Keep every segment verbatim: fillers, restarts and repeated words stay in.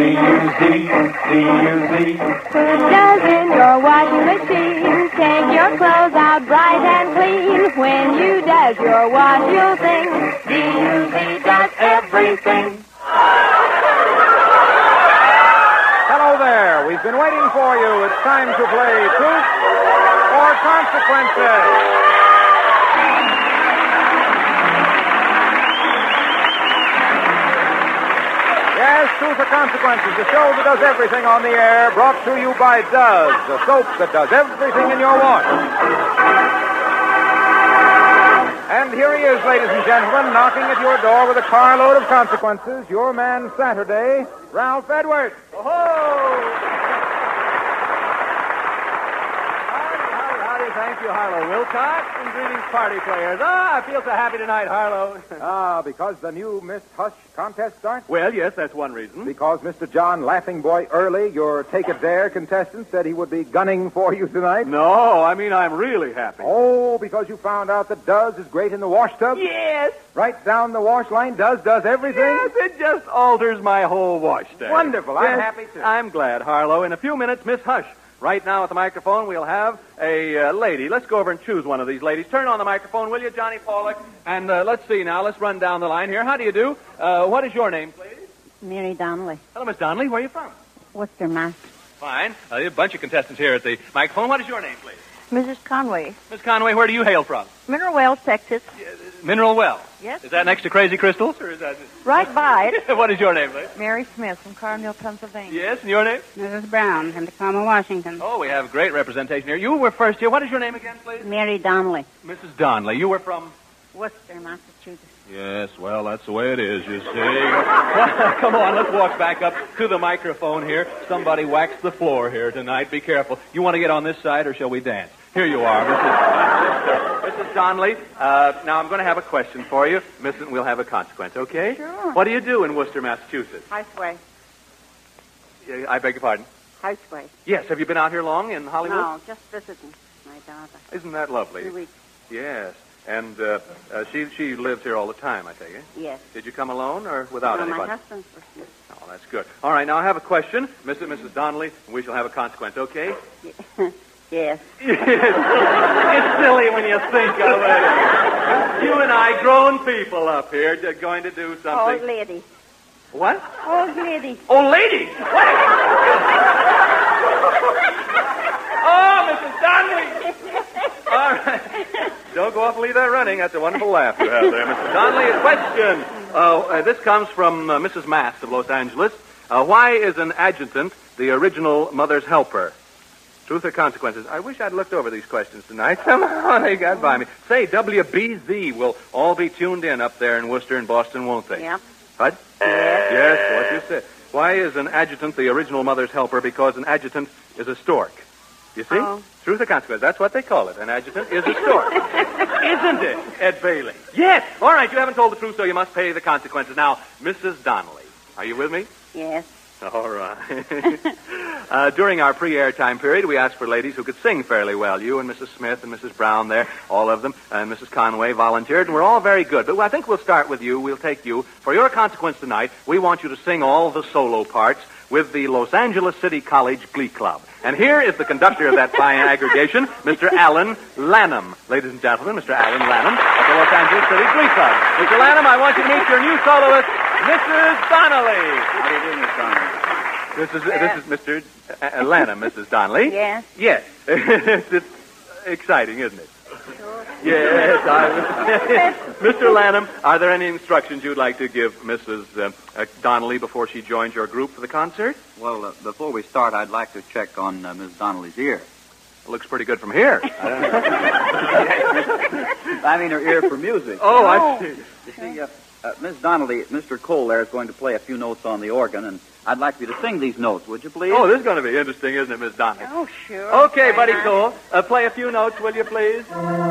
D U Z. Put does in your washing machine. Take your clothes out bright and clean. When you does your wash, you'll sing. D U Z does everything. Hello there. We've been waiting for you. It's time to play Truth or Consequences. Yes, Truth or Consequences, the show that does everything on the air, brought to you by Does, the soap that does everything in your wash. And here he is, ladies and gentlemen, knocking at your door with a carload of consequences, your man Saturday, Ralph Edwards. Oh-ho! Thank you, Harlow Wilcox, and greetings, party players. Ah, I feel so happy tonight, Harlow. Ah, because the new Miss Hush contest starts? Well, yes, that's one reason. Because Mister John Laughing Boy Early, your Take It There contestant, said he would be gunning for you tonight? No, I mean, I'm really happy. Oh, because you found out that Does is great in the wash tub? Yes. Right down the wash line, Does does everything? Yes, it just alters my whole wash day. Wonderful. I'm Yes, happy, too. I'm glad, Harlow. In a few minutes, Miss Hush. Right now at the microphone, we'll have a uh, lady. Let's go over and choose one of these ladies. Turn on the microphone, will you, Johnny Pollock? And uh, let's see now. Let's run down the line here. How do you do? Uh, what is your name, please? Mary Donnelly, Hello, Miss Donnelly. Where are you from? Worcester, Mass. Fine. Uh, a bunch of contestants here at the microphone. What is your name, please? Missus Conway, Miss Conway, where do you hail from? Mineral Wells, Texas. Mineral Well. Yes. Is that next to Crazy Crystals, or is that... Right by it. What is your name, please? Mary Smith from Carmel, Pennsylvania. Yes, and your name? Missus Brown from Tacoma, Washington. Oh, we have great representation here. You were first here. What is your name again, please? Mary Donnelly, Missus Donnelly. You were from... Worcester, Massachusetts. Yes, well, that's the way it is, you see. Well, come on, let's walk back up to the microphone here. Somebody waxed the floor here tonight. Be careful. You want to get on this side, or shall we dance? Here you are, Missus Missus Donnelly. Uh, now, I'm going to have a question for you. Missus We'll have a consequence, okay? Sure. What do you do in Worcester, Massachusetts? Houseway. Yeah, I beg your pardon? Houseway. Yes, have you been out here long in Hollywood? No, just visiting my daughter. Isn't that lovely? Three weeks. Yes. And uh, uh, she she lives here all the time, I take it? Yes. Did you come alone or without no, anybody? my husband's with me. Oh, that's good. All right, now I have a question. Missus and Missus Donnelly, and we shall have a consequence, okay? Yes. It's silly when you think of it. You and I, grown people up here, are going to do something. Old lady. What? Old lady. Old lady? What? Oh, Missus Donnelly! All right. Don't go off and leave that running. That's a wonderful laugh you have there, Missus Donnelly. A question. Uh, uh, this comes from uh, Missus Mast of Los Angeles. Uh, why is an adjutant the original mother's helper? Truth or consequences? I wish I'd looked over these questions tonight. Somehow they got by me. Say, W B Z will all be tuned in up there in Worcester and Boston, won't they? Yeah. What? Yes. Yes, what you said. Why is an adjutant the original mother's helper? Because an adjutant is a stork. You see? Oh. Truth or consequence. That's what they call it. An adjutant is a stork. Isn't it, Ed Bailey? Yes. All right, you haven't told the truth, so you must pay the consequences. Now, Missus Donnelly, are you with me? Yes. All right. uh, during our pre-air time period, we asked for ladies who could sing fairly well. You and Missus Smith and Missus Brown there, all of them, and Missus Conway volunteered, and we're all very good. But I think we'll start with you. We'll take you. For your consequence tonight, we want you to sing all the solo parts with the Los Angeles City College Glee Club. And here is the conductor of that fine aggregation, Mister Alan Lanham. Ladies and gentlemen, Mister Alan Lanham of the Los Angeles City Glee Club. Mister Lanham, I want you to meet your new soloist, Missus Donnelly. How do you do, Miss Donnelly? This is, this is Mister Uh, Lanham, Missus Donnelly. Yes. Yes. It's exciting, isn't it? Sure. Yes. I, Mister Lanham, are there any instructions you'd like to give Missus Uh, uh, Donnelly before she joins your group for the concert? Well, uh, before we start, I'd like to check on uh, Miss Donnelly's ear. Looks pretty good from here. I mean her ear for music. Oh, I see. You see, uh, uh, Miss Donnelly, Mister Cole there is going to play a few notes on the organ, and I'd like you to sing these notes, would you please? Oh, this is going to be interesting, isn't it, Miss Donnelly? Oh, sure. Okay, Why Buddy not? Cole, uh, play a few notes, will you, please?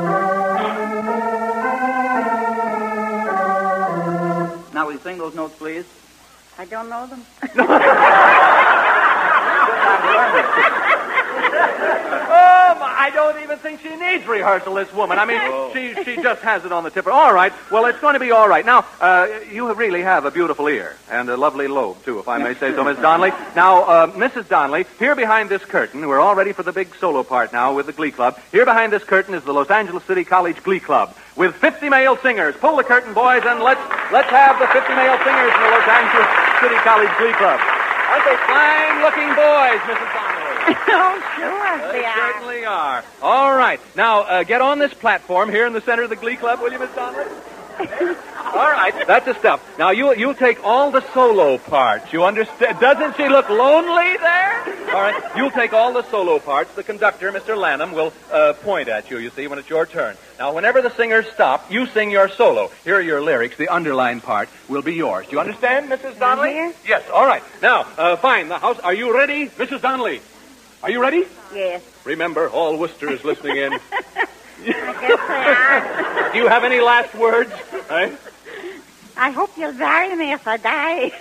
Now, will you sing those notes, please? I don't know them. Oh, my, I don't even think she needs rehearsal, this woman. I mean, Oh. she she just has it on the tip of her. All right. Well, it's going to be all right. Now, uh, you really have a beautiful ear and a lovely lobe, too, if I may say so, Miss Donnelly. Now, uh, Missus Donnelly, here behind this curtain, we're all ready for the big solo part now with the Glee Club. Here behind this curtain is the Los Angeles City College Glee Club with fifty male singers. Pull the curtain, boys, and let's let's have the fifty male singers in the Los Angeles City College Glee Club. Aren't they fine-looking boys, Missus Donnelly? Oh, sure They they are. certainly are. All right. Now, uh, get on this platform here in the center of the Glee Club, will you, Miss Donnelly? All right. That's the stuff. Now, you, you'll take all the solo parts. You understand? Doesn't she look lonely there? All right. You'll take all the solo parts. The conductor, Mister Lanham, will uh, point at you, you see, when it's your turn. Now, whenever the singers stop, you sing your solo. Here are your lyrics. The underlined part will be yours. Do you understand, Missus Donnelly? here? Yes. All right. Now, uh, fine. The house. Are you ready, Missus Donnelly? Are you ready? Yes. Remember, all Worcester is listening in. I guess they are. Do you have any last words? Eh? I hope you'll bury me if I die.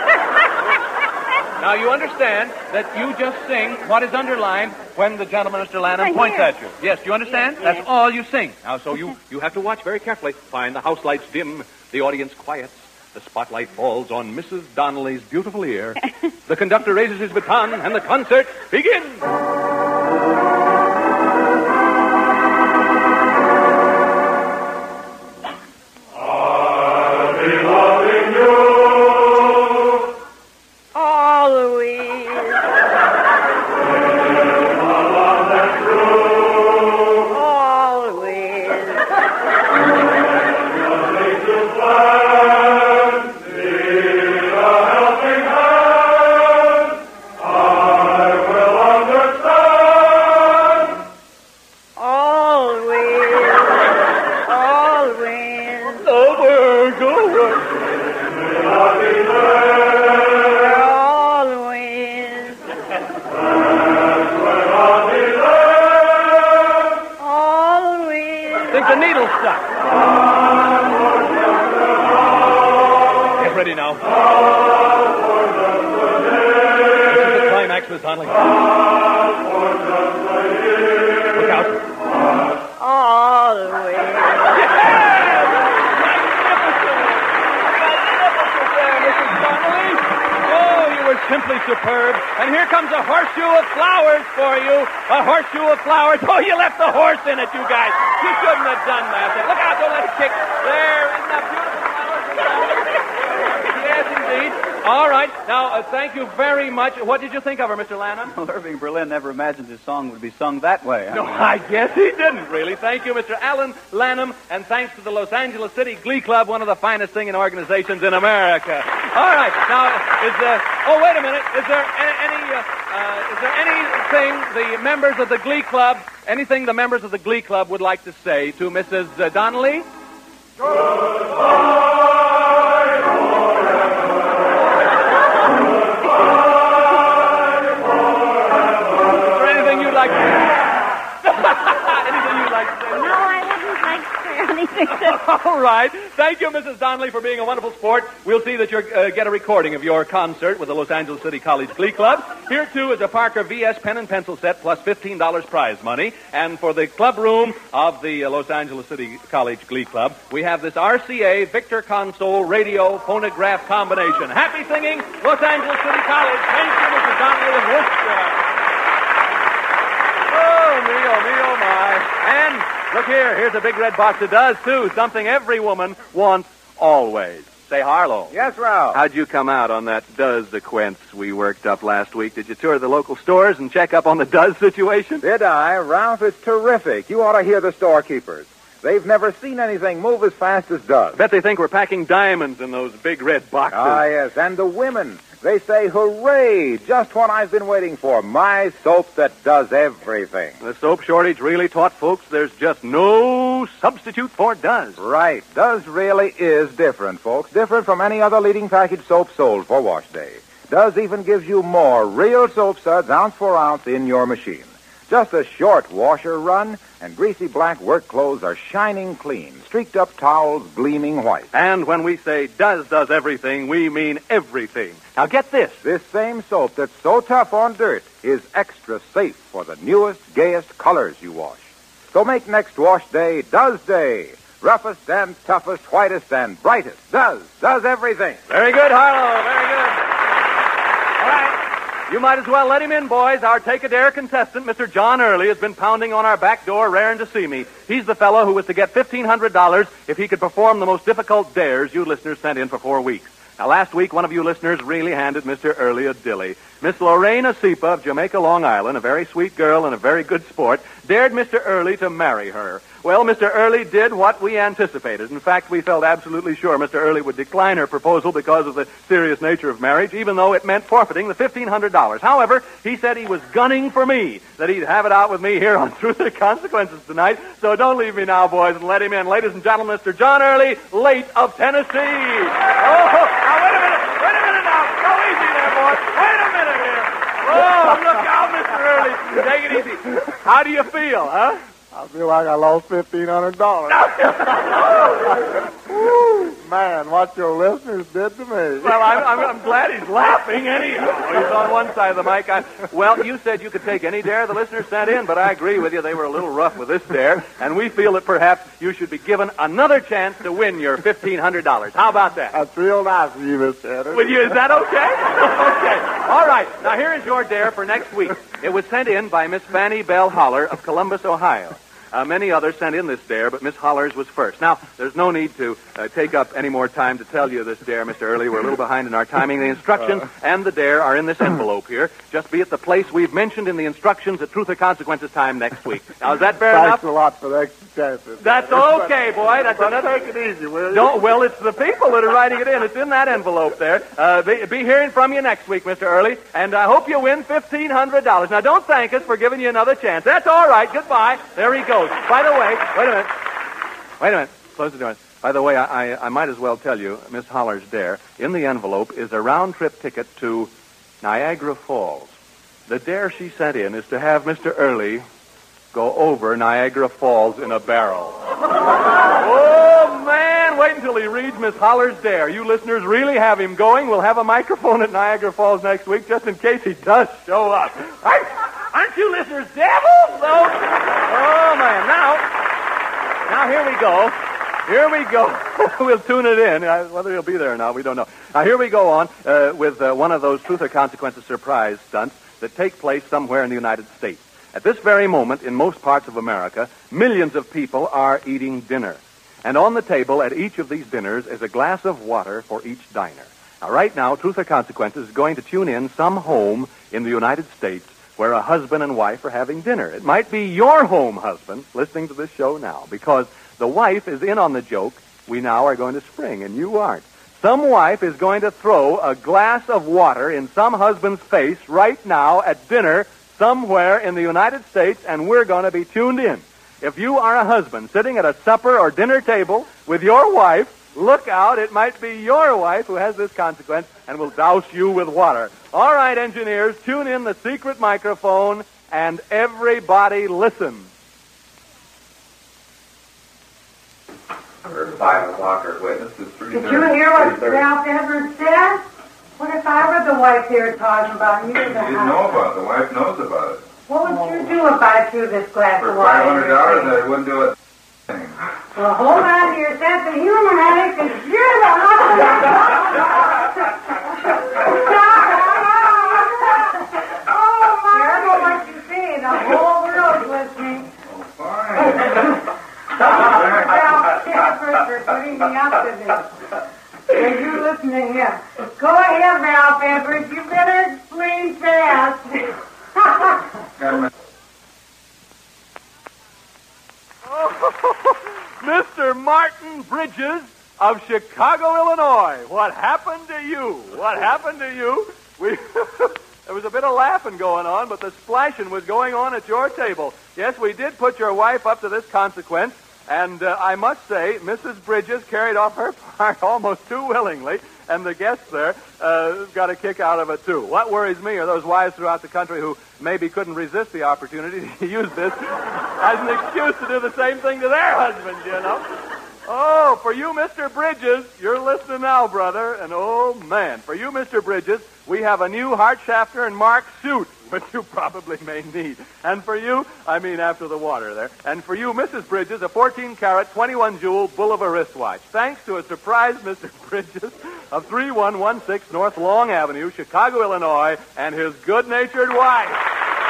Now, you understand that you just sing what is underlined when the gentleman, Mister Lanham, I points hear. at you. Yes, do you understand? Yes, yes. That's all you sing. Now, so you, you have to watch very carefully. Find the house lights dim, the audience quiets. The spotlight falls on Missus Donnelly's beautiful ear. The conductor raises his baton, and the concert begins. Always. Always. Always. Always. Over, go away. Always. Always. Think the needle stuck. Get ready now. This is the climax, Miss Donnelly. Look out. Always. Oh, you were simply superb. And here comes a horseshoe of flowers for you. A horseshoe of flowers. Oh, you left the horse in it, you guys. You shouldn't have done that. Look out, don't let it kick. There, isn't that beautiful flowers? Yes, indeed. All right. Now, uh, thank you very much. What did you think of her, Mister Lanham? Well, Irving Berlin never imagined his song would be sung that way. I No, mean, I guess he didn't, really. Thank you, Mister Alan Lanham, and thanks to the Los Angeles City Glee Club, one of the finest singing organizations in America. All right, now, is there... Oh, wait a minute. Is there a- any... Uh, uh, is there anything the members of the Glee Club... Anything the members of the Glee Club would like to say to Missus Uh, Donnelly? Is there anything you'd like to Anything you'd like to say? No, I wouldn't like to say anything. All right. Thank you, Missus Donnelly, for being a wonderful sport. We'll see that you uh, get a recording of your concert with the Los Angeles City College Glee Club. Here, too, is a Parker V S pen and pencil set plus fifteen dollars prize money. And for the club room of the uh, Los Angeles City College Glee Club, we have this R C A Victor Console radio phonograph combination. Happy singing, Los Angeles City College. Thank you, Missus Donnelly of Worcester. Oh, me, oh, me, oh, my. And look here, here's a big red box that does, too, something every woman wants always. Say, Harlow. Yes, Ralph. How'd you come out on that does sequence we worked up last week? Did you tour the local stores and check up on the does situation? Did I? Ralph, it's terrific. You ought to hear the storekeepers. They've never seen anything move as fast as does. Bet they think we're packing diamonds in those big red boxes. Ah, yes, and the women. They say, hooray, just what I've been waiting for, my soap that does everything. The soap shortage really taught folks there's just no substitute for does. Right. Does really is different, folks. Different from any other leading package soap sold for wash day. Does even gives you more real soap suds, ounce for ounce, in your machine. Just a short washer run, and greasy black work clothes are shining clean, streaked up towels gleaming white. And when we say does does everything, we mean everything. Now get this. This same soap that's so tough on dirt is extra safe for the newest, gayest colors you wash. So make next wash day Does Day. Roughest and toughest, whitest and brightest. Does. Does everything. Very good, Harlow. Very good. All right. You might as well let him in, boys. Our Take-A-Dare contestant, Mister John Early, has been pounding on our back door raring to see me. He's the fellow who was to get fifteen hundred dollars if he could perform the most difficult dares you listeners sent in for four weeks. Now, last week, one of you listeners really handed Mister Early a dilly. Miss Lorraine Asipa of Jamaica, Long Island, a very sweet girl and a very good sport, dared Mister Early to marry her. Well, Mister Early did what we anticipated. In fact, we felt absolutely sure Mister Early would decline her proposal because of the serious nature of marriage, even though it meant forfeiting the fifteen hundred dollars. However, he said he was gunning for me, that he'd have it out with me here on Truth or Consequences tonight. So don't leave me now, boys, and let him in. Ladies and gentlemen, Mister John Early, late of Tennessee. Oh, now wait a minute. Wait a minute now. Go easy there, boys. Wait a minute here. Oh, look out, Mister Early. Take it easy. How do you feel, huh? I feel like I lost fifteen hundred dollars. Man, what your listeners did to me. Well, I'm, I'm, I'm glad he's laughing anyhow. He's on one side of the mic. I, well, you said you could take any dare the listeners sent in, but I agree with you. They were a little rough with this dare, and we feel that perhaps you should be given another chance to win your fifteen hundred dollars. How about that? That's real nice of you, Mister Edwards. With you, is that okay? Okay. All right. Now, here is your dare for next week. It was sent in by Miss Fanny Bell Holler of Columbus, Ohio. Uh, many others sent in this dare, but Miss Holler's was first. Now, there's no need to uh, take up any more time to tell you this dare, Mister Early. We're a little behind in our timing. The instructions and the dare are in this envelope here. Just be at the place we've mentioned in the instructions at Truth or Consequences time next week. Now, is that fair Thanks enough? Thanks a lot for the extra chances. That's okay, boy. That's but another... take it easy, will you? Don't, well, it's the people that are writing it in. It's in that envelope there. Uh, be, be hearing from you next week, Mister Early, and I hope you win fifteen hundred dollars. Now, don't thank us for giving you another chance. That's all right. Goodbye. There he goes. By the way, wait a minute. Wait a minute. Close the door. By the way, I, I, I might as well tell you, Miss Holler's dare, in the envelope is a round-trip ticket to Niagara Falls. The dare she sent in is to have Mister Early go over Niagara Falls in a barrel. Oh, man, wait until he reads Miss Holler's dare. You listeners really have him going. We'll have a microphone at Niagara Falls next week just in case he does show up. Aren't, aren't you listeners devils? No? Oh, man. Now, now here we go. Here we go. We'll tune it in. Uh, whether he'll be there or not, we don't know. Now, here we go on uh, with uh, one of those Truth or Consequences surprise stunts that take place somewhere in the United States. At this very moment, in most parts of America, millions of people are eating dinner. And on the table at each of these dinners is a glass of water for each diner. Now, right now, Truth or Consequences is going to tune in some home in the United States where a husband and wife are having dinner. It might be your home, husband, listening to this show now, because the wife is in on the joke. We now are going to spring, and you aren't. Some wife is going to throw a glass of water in some husband's face right now at dinner somewhere in the United States, and we're going to be tuned in. If you are a husband sitting at a supper or dinner table with your wife, look out. It might be your wife who has this consequence and will douse you with water. All right, engineers, tune in the secret microphone, and everybody listen. We're five o'clock or witnesses. Did you hear what Ralph Edwards said? What if I were the wife they were talking about? You didn't know about it. The wife knows about it. What would oh. you do if I threw this glass For of water? For five hundred dollars, I wouldn't do it. Well, hold on to your sense of humor, honey, because you're the husband. Oh, my. Careful what you say. The whole world's listening. Oh, fine. Ralph Edwards for putting me up to this. Are you listening to him? Go ahead, Ralph Edwards. You better explain fast. Oh, Mister Martin Bridges of Chicago, Illinois. What happened to you? What happened to you? We There was a bit of laughing going on, but the splashing was going on at your table. Yes, we did put your wife up to this consequence. And uh, I must say, Missus Bridges carried off her part almost too willingly, and the guests there uh, got a kick out of it, too. What worries me are those wives throughout the country who maybe couldn't resist the opportunity to use this as an excuse to do the same thing to their husbands, you know. Oh, for you, Mister Bridges, you're listening now, brother. And oh, man, for you, Mister Bridges, we have a new Hartshafter and Mark suit, which you probably may need. And for you, I mean after the water there, and for you, Missus Bridges, a fourteen carat, twenty-one jewel Bulova wristwatch. Thanks to a surprise Mister Bridges of three one one six North Long Avenue, Chicago, Illinois, and his good-natured wife.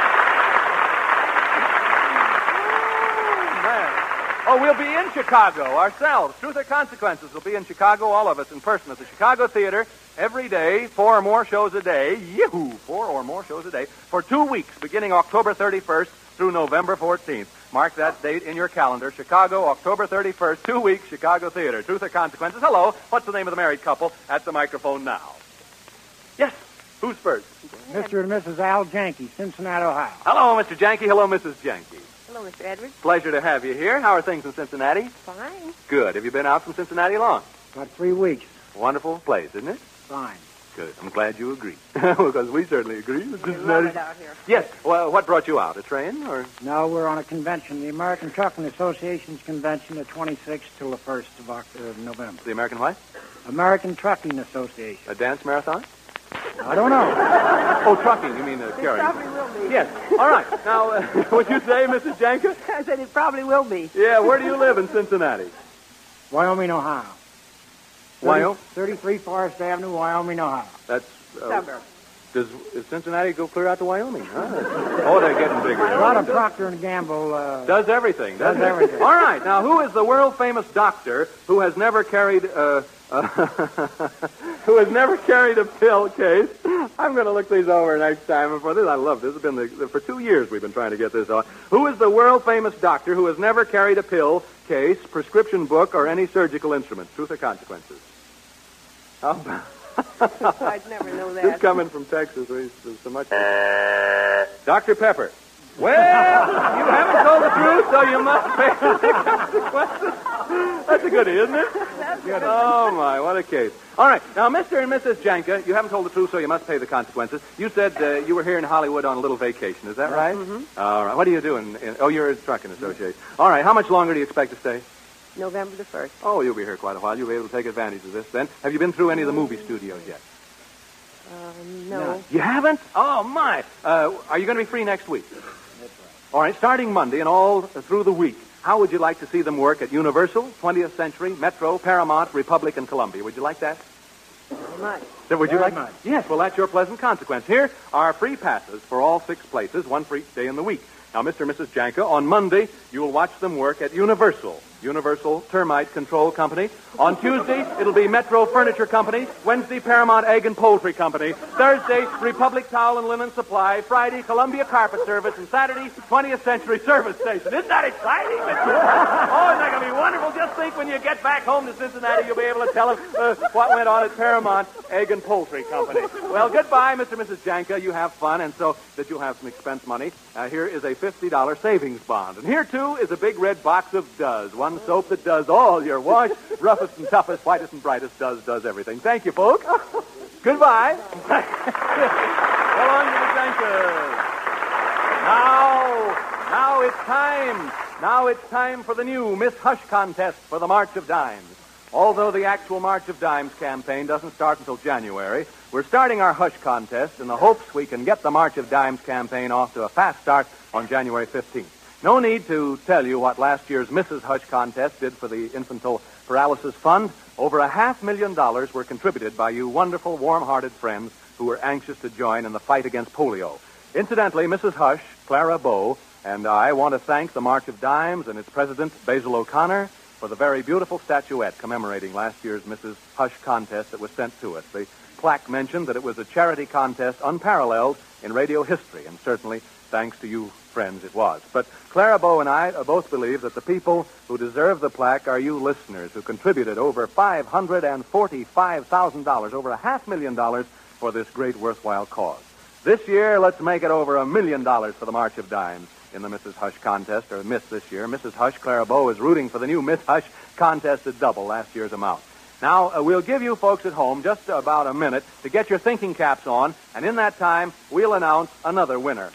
Oh, we'll be in Chicago ourselves. Truth or Consequences will be in Chicago, all of us in person at the Chicago Theater every day, four or more shows a day. Yahoo! Four or more shows a day for two weeks, beginning October thirty-first through November fourteenth. Mark that date in your calendar. Chicago, October thirty-first, two weeks, Chicago Theater. Truth or Consequences. Hello. What's the name of the married couple at the microphone now? Yes. Who's first? Mister and Missus Al Janke, Cincinnati, Ohio. Hello, Mister Janke. Hello, Missus Janke. Hello, Mister Edwards. Pleasure to have you here. How are things in Cincinnati? Fine. Good. Have you been out from Cincinnati long? About three weeks. Wonderful place, isn't it? Fine. Good. I'm glad you agree. Because we certainly agree. We love it out here. Yes. Well, what brought you out? A train or? No, we're on a convention, the American Trucking Association's convention, the twenty-sixth till the first of October, uh, November. The American what? American Trucking Association. A dance marathon? I don't know. Oh, trucking. You mean uh, It carrying? probably will be. Yes. All right. Now, uh, what'd you say, Missus Janka? I said it probably will be. Yeah. Where do you live in Cincinnati? Wyoming, Ohio. Wyoming? thirty-three Forest Avenue, Wyoming, Ohio. That's... Uh, Suburb. Does, does Cincinnati go clear out to Wyoming? Huh? Oh, they're getting bigger. A lot of Procter and Gamble. Uh, Does everything. Does doesn't it? everything. All right. Now, who is the world-famous doctor who has never carried... Uh, uh, who has never carried a pill case? I'm going to look these over next time. For this, I love this. It's been the, for two years we've been trying to get this on. Who is the world-famous doctor who has never carried a pill case, prescription book, or any surgical instrument? Truth or consequences? How about... I'd never know that. This coming from Texas, there's so much. Doctor Pepper. Well, you haven't told the truth, so you must pay the consequences. That's a goodie, isn't it? That's good. Oh, my, what a case. All right. Now, Mister and Missus Janka, you haven't told the truth, so you must pay the consequences. You said uh, you were here in Hollywood on a little vacation. Is that right? Mm-hmm. All right. What are you doing? In, oh, you're a trucking association. All right. How much longer do you expect to stay? November the first. Oh, you'll be here quite a while. You'll be able to take advantage of this then. Have you been through any of the movie studios yet? Um, no. You haven't? Oh, my. Uh, are you going to be free next week? That's right. All right, starting Monday and all through the week, how would you like to see them work at Universal, twentieth Century, Metro, Paramount, Republic, and Columbia? Would you like that? Very much. So would you Very like? much. Yes, well, that's your pleasant consequence. Here are free passes for all six places, one for each day in the week. Now, Mister and Missus Janka, on Monday, you will watch them work at Universal, Universal Termite Control Company. On Tuesday, it'll be Metro Furniture Company. Wednesday, Paramount Egg and Poultry Company. Thursday, Republic Towel and Linen Supply. Friday, Columbia Carpet Service. And Saturday, twentieth Century Service Station. Isn't that exciting? Oh, isn't that going to be wonderful? Just think when you get back home to Cincinnati, you'll be able to tell them uh, what went on at Paramount Egg and Poultry Company. Well, goodbye, Mister and Missus Janka. You have fun, and so that you'll have some expense money. Uh, here is a fifty dollars savings bond. And here, too, is a big red box of Does. One soap that does all your wash. Roughest and toughest, whitest and brightest. Does, does everything. Thank you, folks. Goodbye. So long to the Jankas. Now, now it's time. Now it's time for the new Miss Hush contest for the March of Dimes. Although the actual March of Dimes campaign doesn't start until January, we're starting our Hush contest in the hopes we can get the March of Dimes campaign off to a fast start on January fifteenth. No need to tell you what last year's Missus Hush contest did for the Infantile Paralysis Fund. Over a half million dollars were contributed by you wonderful, warm-hearted friends who were anxious to join in the fight against polio. Incidentally, Missus Hush, Clara Bow, and I want to thank the March of Dimes and its president, Basil O'Connor, for the very beautiful statuette commemorating last year's Missus Hush contest that was sent to us. The plaque mentioned that it was a charity contest unparalleled in radio history, and certainly, thanks to you friends, it was. But Clara Bow and I both believe that the people who deserve the plaque are you listeners who contributed over five hundred forty-five thousand dollars, over a half million dollars, for this great worthwhile cause. This year, let's make it over a million dollars for the March of Dimes. in the Missus Hush contest, or Miss this year. Missus Hush, Clara Bow, is rooting for the new Miss Hush contest to double last year's amount. Now, uh, we'll give you folks at home just about a minute to get your thinking caps on, and in that time, we'll announce another winner.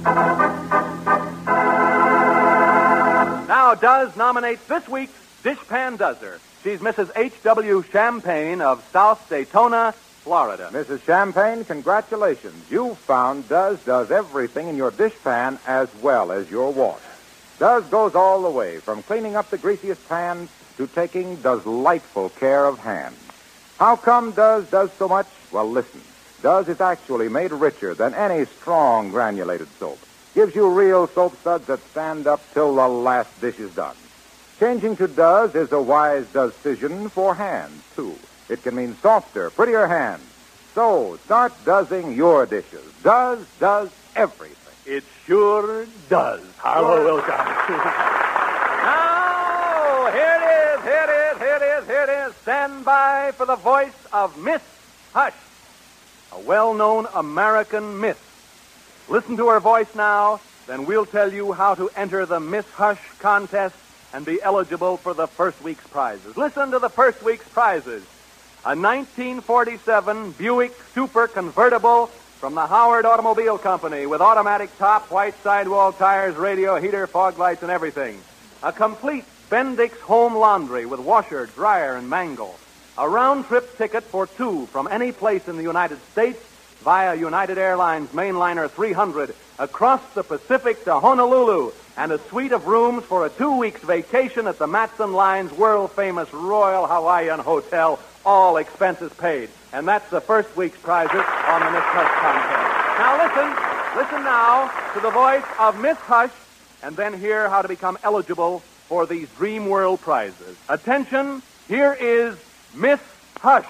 Now, Does nominates this week's Dishpan Dozer. She's Missus H W Champagne of South Daytona, Florida. Missus Champagne, congratulations. You found Does does everything in your dishpan as well as your wash. Does goes all the way, from cleaning up the greasiest pans to taking delightful care of hands. How come Does does so much? Well, listen. Does is actually made richer than any strong granulated soap. Gives you real soap suds that stand up till the last dish is done. Changing to Does is a wise decision for hands, too. It can mean softer, prettier hands. So, start doesing your dishes. Does does everything. It sure does. Harlow Wilcox. Now, here it is, here it is, here it is, here it is. Stand by for the voice of Miss Hush, a well-known American miss. Listen to her voice now, then we'll tell you how to enter the Miss Hush contest and be eligible for the first week's prizes. Listen to the first week's prizes. A nineteen forty-seven Buick Super Convertible from the Howard Automobile Company with automatic top, white sidewall tires, radio, heater, fog lights, and everything. A complete Bendix home laundry with washer, dryer, and mangle. A round-trip ticket for two from any place in the United States via United Airlines mainliner three hundred across the Pacific to Honolulu, and a suite of rooms for a two-weeks vacation at the Matson Line's world-famous Royal Hawaiian Hotel, all expenses paid. And that's the first week's prizes on the Miss Hush contest. Now listen, listen now to the voice of Miss Hush, and then hear how to become eligible for these Dream World prizes. Attention, here is Miss Hush.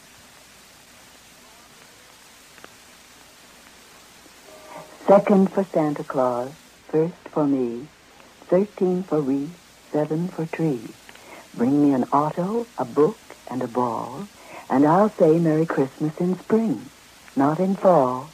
Second for Santa Claus, first for me, thirteen for wreath, seven for tree. Bring me an auto, a book, and a ball, and I'll say Merry Christmas in spring, not in fall.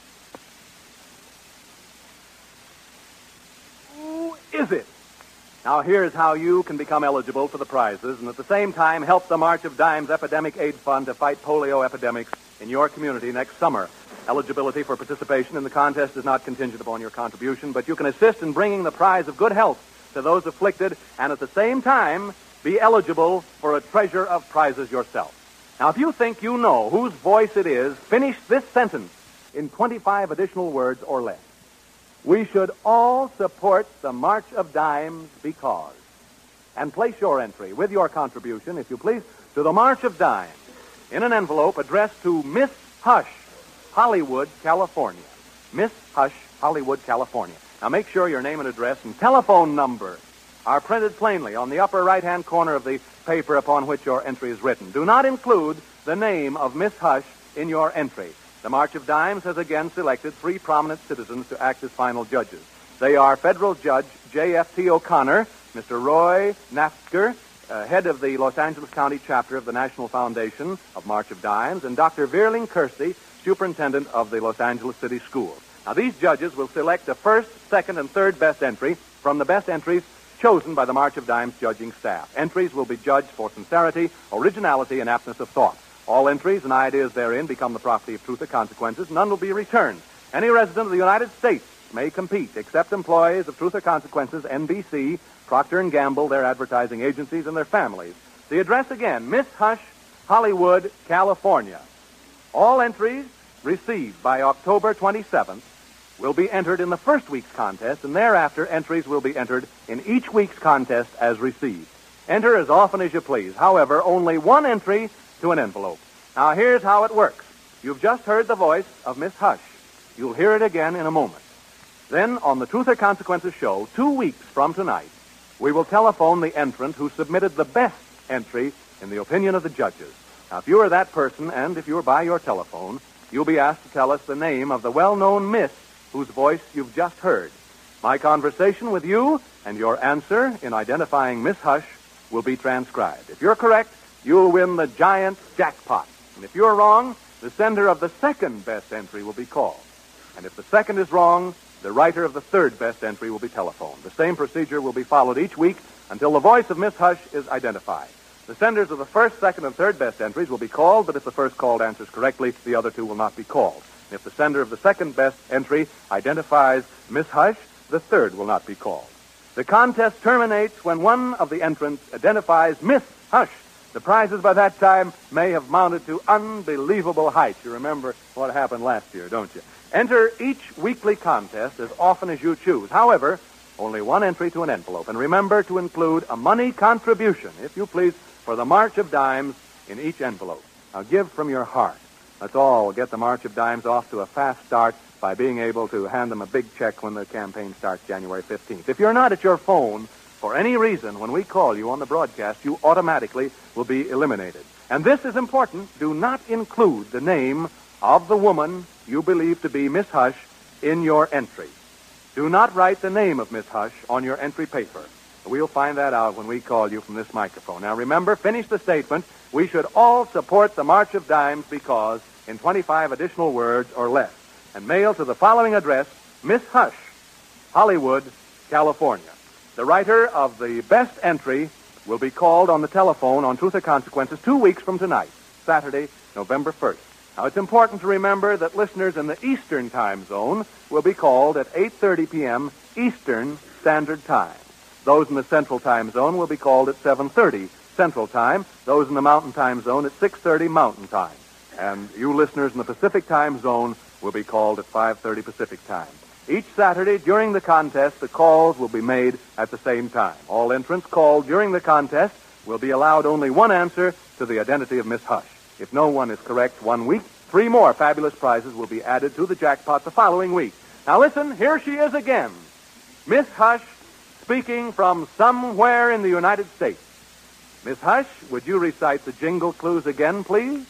Who is it? Now here's how you can become eligible for the prizes and at the same time help the March of Dimes Epidemic Aid Fund to fight polio epidemics in your community next summer. Eligibility for participation in the contest is not contingent upon your contribution, but you can assist in bringing the prize of good health to those afflicted and at the same time be eligible for a treasure of prizes yourself. Now, if you think you know whose voice it is, finish this sentence in twenty-five additional words or less. We should all support the March of Dimes because. And place your entry with your contribution, if you please, to the March of Dimes in an envelope addressed to Miss Hush, Hollywood, California. Miss Hush, Hollywood, California. Now make sure your name and address and telephone number are printed plainly on the upper right-hand corner of the paper upon which your entry is written. Do not include the name of Miss Hush in your entry. The March of Dimes has again selected three prominent citizens to act as final judges. They are Federal Judge J F T O'Connor, Mister Roy Naftzger, uh, head of the Los Angeles County chapter of the National Foundation of March of Dimes, and Doctor Veerling Kersey, superintendent of the Los Angeles City Schools. Now, these judges will select the first, second, and third best entry from the best entries chosen by the March of Dimes judging staff. Entries will be judged for sincerity, originality, and aptness of thought. All entries and ideas therein become the property of Truth or Consequences. None will be returned. Any resident of the United States may compete, except employees of Truth or Consequences, N B C, Procter and Gamble, their advertising agencies, and their families. The address again, Miss Hush, Hollywood, California. All entries received by October twenty-seventh will be entered in the first week's contest, and thereafter entries will be entered in each week's contest as received. Enter as often as you please. However, only one entry to an envelope. Now, here's how it works. You've just heard the voice of Miss Hush. You'll hear it again in a moment. Then, on the Truth or Consequences show, two weeks from tonight, we will telephone the entrant who submitted the best entry in the opinion of the judges. Now, if you are that person, and if you're by your telephone, you'll be asked to tell us the name of the well-known miss whose voice you've just heard. My conversation with you and your answer in identifying Miss Hush will be transcribed. If you're correct, you'll win the giant jackpot. And if you're wrong, the sender of the second best entry will be called. And if the second is wrong, the writer of the third best entry will be telephoned. The same procedure will be followed each week until the voice of Miss Hush is identified. The senders of the first, second, and third best entries will be called, but if the first called answers correctly, the other two will not be called. If the sender of the second best entry identifies Miss Hush, the third will not be called. The contest terminates when one of the entrants identifies Miss Hush. The prizes by that time may have mounted to unbelievable heights. You remember what happened last year, don't you? Enter each weekly contest as often as you choose. However, only one entry to an envelope. And remember to include a money contribution, if you please, for the March of Dimes in each envelope. Now, give from your heart. Let's all get the March of Dimes off to a fast start by being able to hand them a big check when the campaign starts January fifteenth. If you're not at your phone, for any reason, when we call you on the broadcast, you automatically will be eliminated. And this is important. Do not include the name of the woman you believe to be Miss Hush in your entry. Do not write the name of Miss Hush on your entry paper. We'll find that out when we call you from this microphone. Now, remember, finish the statement. We should all support the March of Dimes because in twenty-five additional words or less. And mail to the following address, Miss Hush, Hollywood, California. The writer of the best entry will be called on the telephone on Truth or Consequences two weeks from tonight, Saturday, November first. Now, it's important to remember that listeners in the Eastern Time Zone will be called at eight thirty p.m. Eastern Standard Time. Those in the Central Time Zone will be called at seven thirty Central Time. Those in the Mountain Time Zone at six thirty Mountain Time. And you listeners in the Pacific Time Zone will be called at five thirty Pacific Time. Each Saturday during the contest, the calls will be made at the same time. All entrants called during the contest will be allowed only one answer to the identity of Miss Hush. If no one is correct one week, three more fabulous prizes will be added to the jackpot the following week. Now listen, here she is again. Miss Hush, speaking from somewhere in the United States. Miss Hush, would you recite the jingle clues again, please?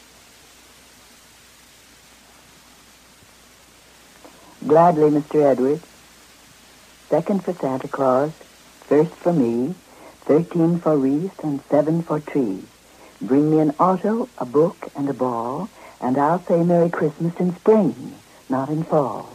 Gladly, Mister Edwards. Second for Santa Claus, first for me, thirteen for wreath, and seven for tree. Bring me an auto, a book, and a ball, and I'll say Merry Christmas in spring, not in fall.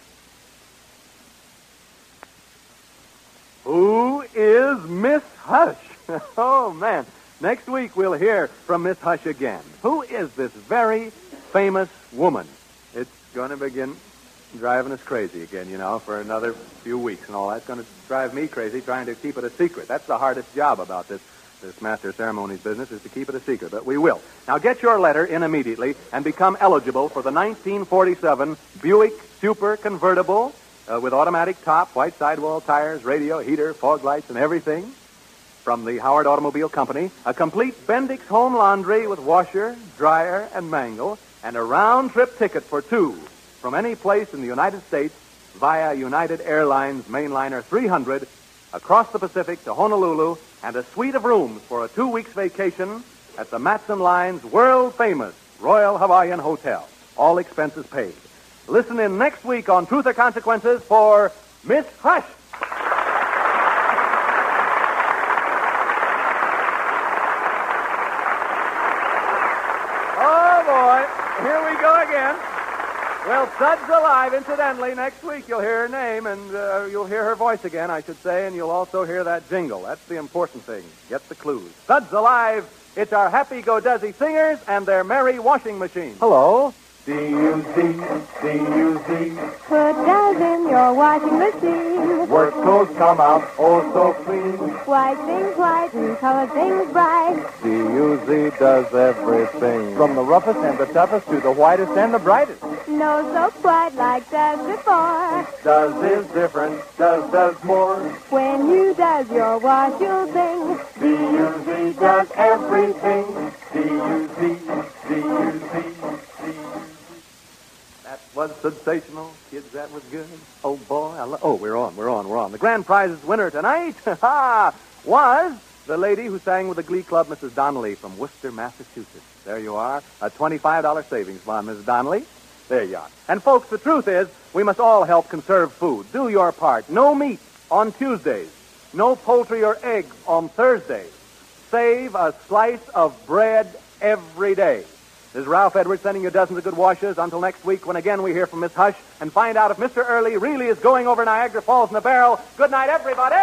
Who is Miss Hush? Oh, man. Next week we'll hear from Miss Hush again. Who is this very famous woman? It's going to begin driving us crazy again, you know, for another few weeks and all. That's going to drive me crazy trying to keep it a secret. That's the hardest job about this, this master of ceremonies business, is to keep it a secret. But we will. Now get your letter in immediately and become eligible for the nineteen forty-seven Buick Super Convertible uh, with automatic top, white sidewall tires, radio, heater, fog lights, and everything from the Howard Automobile Company. A complete Bendix home laundry with washer, dryer, and mangle, and a round-trip ticket for two from any place in the United States via United Airlines Mainliner three hundred across the Pacific to Honolulu, and a suite of rooms for a two weeks vacation at the Matson Line's world-famous Royal Hawaiian Hotel. All expenses paid. Listen in next week on Truth or Consequences for Miss Hush. Oh, boy. Here we go again. Well, Suds Alive, incidentally, next week you'll hear her name, and uh, you'll hear her voice again, I should say, and you'll also hear that jingle. That's the important thing. Get the clues. Suds Alive, it's our happy-go-duzzy singers and their merry washing machine. Hello. D U Z, D U Z. Put Duz in your washing machine. Work clothes come out oh so clean. White things white and color things bright. D U Z does everything. From the roughest and the toughest to the whitest and the brightest. No soap quite like Duz before. Duz is different, Duz does more. When you Duz your wash, you'll sing. D U Z does everything. D U Z, D U Z. That was sensational. Kids, that was good. Oh, boy. I lo- oh, we're on, we're on, we're on. The grand prizes winner tonight was the lady who sang with the Glee Club, Missus Donnelly from Worcester, Massachusetts. There you are. A twenty-five dollars savings bond, Missus Donnelly. There you are. And, folks, the truth is, we must all help conserve food. Do your part. No meat on Tuesdays. No poultry or eggs on Thursdays. Save a slice of bread every day. This is Ralph Edwards sending you dozens of good washes until next week when again we hear from Miss Hush and find out if Mister Early really is going over Niagara Falls in a barrel. Good night, everybody!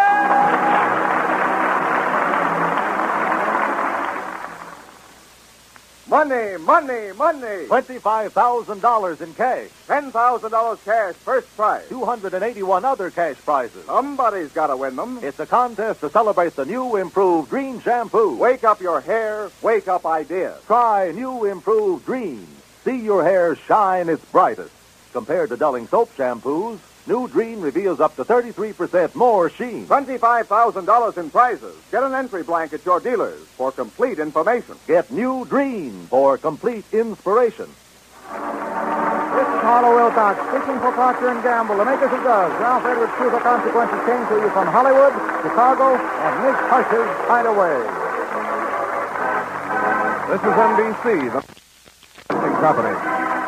Money, money, money. twenty-five thousand dollars in cash. ten thousand dollars cash, first prize. two hundred eighty-one other cash prizes. Somebody's got to win them. It's a contest to celebrate the new improved Dream shampoo. Wake up your hair, wake up ideas. Try new improved Dream. See your hair shine its brightest. Compared to dulling soap shampoos, new Dream reveals up to thirty-three percent more sheen. twenty-five thousand dollars in prizes. Get an entry blank at your dealers for complete information. Get new Dream for complete inspiration. This is Harlow Wilcox speaking for Procter and Gamble, the makers of Doves. Ralph Edwards' Truth or Consequences came to you from Hollywood, Chicago, and Miss Hush's Hideaway. This is N B C, the company.